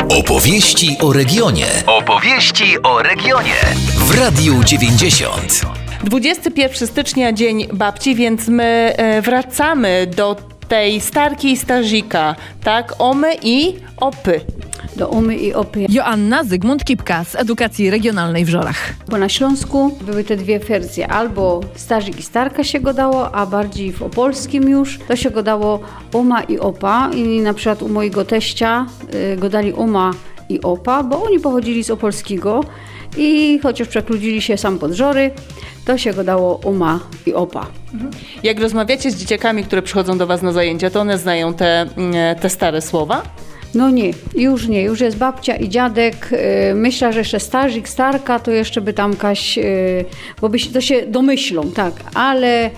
Opowieści o regionie. Opowieści o regionie. W Radiu 90. 21 stycznia, Dzień Babci, więc my wracamy do tej starki i starzika, tak? Omy i opy. Do Omy i Opy. Joanna Zygmunt Kipka z Edukacji Regionalnej w Żorach. Bo na Śląsku były te dwie wersje. Albo starzyk i starka się godało, a bardziej w opolskim już to się godało Oma i Opa. I na przykład u mojego teścia godali Oma i Opa, bo oni pochodzili z opolskiego i chociaż przekludzili się sam pod Żory, to się godało Oma i Opa. Jak rozmawiacie z dzieciakami, które przychodzą do Was na zajęcia, to one znają te stare słowa? No nie, już jest babcia i dziadek. Myślę, że jeszcze starzyk, starka, to jeszcze by tam kaś, bo by się, to się domyślą, tak, ale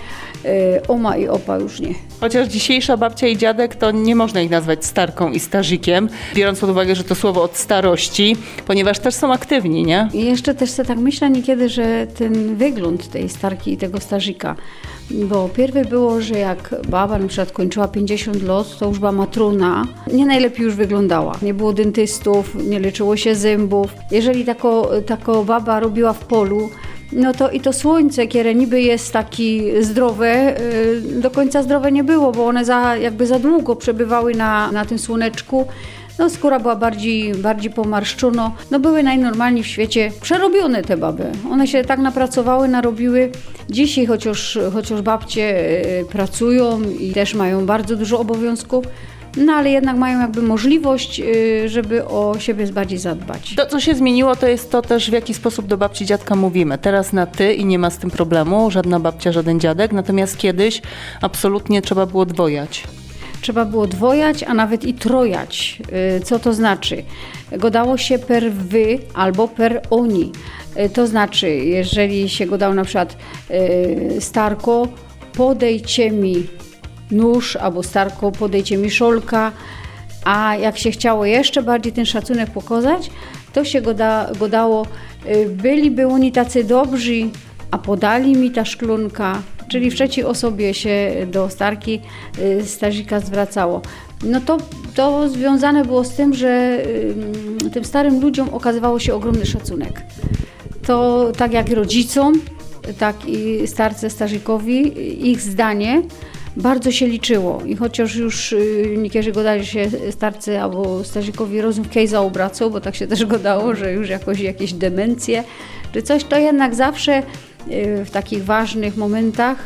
Oma i Opa już nie. Chociaż dzisiejsza babcia i dziadek, to nie można ich nazwać starką i starzykiem, biorąc pod uwagę, że to słowo od starości, ponieważ też są aktywni, nie? I jeszcze też sobie tak myślę niekiedy, że ten wygląd tej starki i tego starzyka, bo pierwej było, że jak baba na przykład kończyła 50 lat, to już była matrona, nie najlepiej już wyglądała. Nie było dentystów, nie leczyło się zębów. Jeżeli tako baba robiła w polu, no to i to słońce, które niby jest taki zdrowe, do końca zdrowe nie było, bo one za długo przebywały na tym słoneczku. No skóra była bardziej pomarszczona. No były najnormalniej w świecie przerobione te baby. One się tak napracowały, narobiły. Dzisiaj chociaż babcie pracują i też mają bardzo dużo obowiązków, no ale jednak mają jakby możliwość, żeby o siebie bardziej zadbać. To, co się zmieniło, to jest to też, w jaki sposób do babci, dziadka mówimy. Teraz na ty i nie ma z tym problemu, żadna babcia, żaden dziadek, natomiast kiedyś absolutnie trzeba było dwojać. Trzeba było dwojać, a nawet i trojać. Co to znaczy? Godało się per wy albo per oni. To znaczy, jeżeli się godało na przykład starko, podejcie mi nóż, albo starko, podejcie mi szolka, a jak się chciało jeszcze bardziej ten szacunek pokazać, to się godało byliby oni tacy dobrzy, a podali mi ta szklunka, czyli w trzeciej osobie się do starki, starzika zwracało. No to związane było z tym, że tym starym ludziom okazywało się ogromny szacunek. To tak jak rodzicom, tak i starce, starzykowi, ich zdanie bardzo się liczyło i chociaż już niektórzy godali się starcy albo starzykowi rozum kejza obracał, bo tak się też godało, że już jakieś demencje czy coś, to jednak zawsze w takich ważnych momentach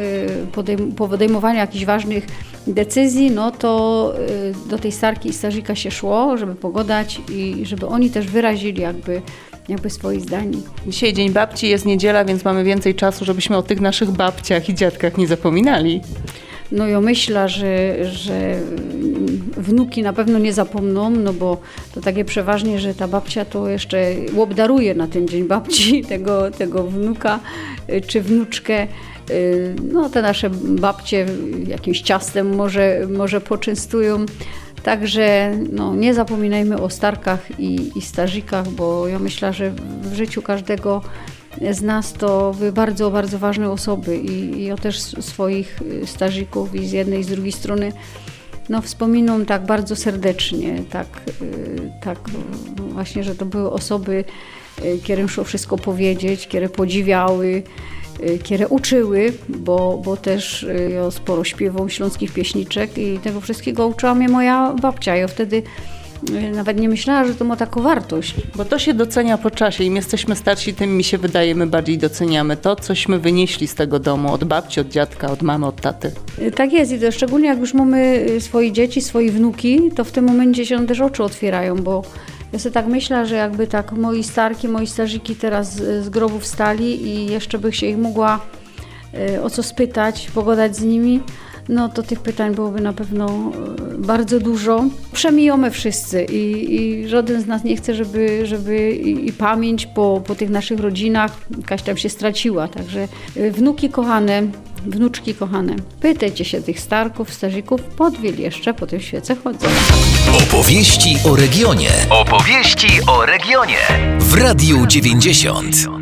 po podejmowaniu jakichś ważnych decyzji, no to do tej starki i starzyka się szło, żeby pogadać i żeby oni też wyrazili jakby swoje zdanie. Dzisiaj Dzień Babci, jest niedziela, więc mamy więcej czasu, żebyśmy o tych naszych babciach i dziadkach nie zapominali. No ja myślę, że wnuki na pewno nie zapomną, no bo to takie przeważnie, że ta babcia to jeszcze obdaruje na ten Dzień Babci tego wnuka czy wnuczkę. No te nasze babcie jakimś ciastem może poczęstują. Także no, nie zapominajmy o starkach i starzykach, bo ja myślę, że w życiu każdego z nas to były bardzo, bardzo ważne osoby i ja też swoich starzyków i z jednej i z drugiej strony no, wspominam tak bardzo serdecznie, tak właśnie, że to były osoby, którym szło wszystko powiedzieć, które podziwiały, które uczyły, bo też ja sporo śpiewam śląskich pieśniczek i tego wszystkiego uczyła mnie moja babcia. Ja wtedy nawet nie myślała, że to ma taką wartość. Bo to się docenia po czasie. Im jesteśmy starsi, tym mi się wydaje, my bardziej doceniamy to, cośmy wynieśli z tego domu, od babci, od dziadka, od mamy, od taty. Tak jest i to szczególnie jak już mamy swoje dzieci, swoje wnuki, to w tym momencie się też oczy otwierają, bo ja sobie tak myślę, że jakby tak moi starki, moi starzyki teraz z grobu wstali i jeszcze bych się ich mogła o co spytać, pogadać z nimi, no to tych pytań byłoby na pewno bardzo dużo. Przemijamy wszyscy i żaden z nas nie chce, żeby i pamięć po tych naszych rodzinach jakaś tam się straciła. Także wnuki kochane, wnuczki kochane, pytajcie się tych starków, starzyków, podwiel jeszcze, po tym świece chodzą. Opowieści o regionie. Opowieści o regionie. W Radiu 90.